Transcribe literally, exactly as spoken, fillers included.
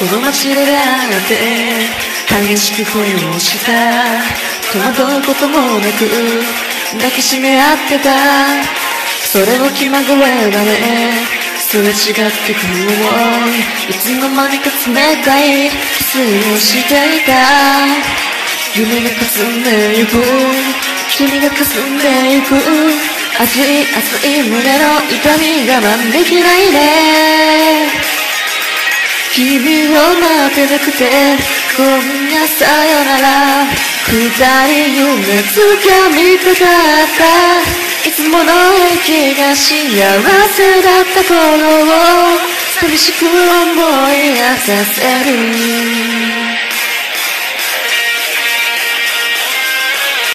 この街で出会って激しく恋をした。戸惑うこともなく抱きしめ合ってた。それも気まぐれだね。すれ違ってく思い、いつの間にか冷たいキスをしていた。夢が霞んでゆく、君が霞んでゆく。熱い熱い胸の痛み我慢できないね。君を待てなくて今夜さよなら。二人夢掴みたかった。いつもの息が幸せだった頃を寂しく思い出させる。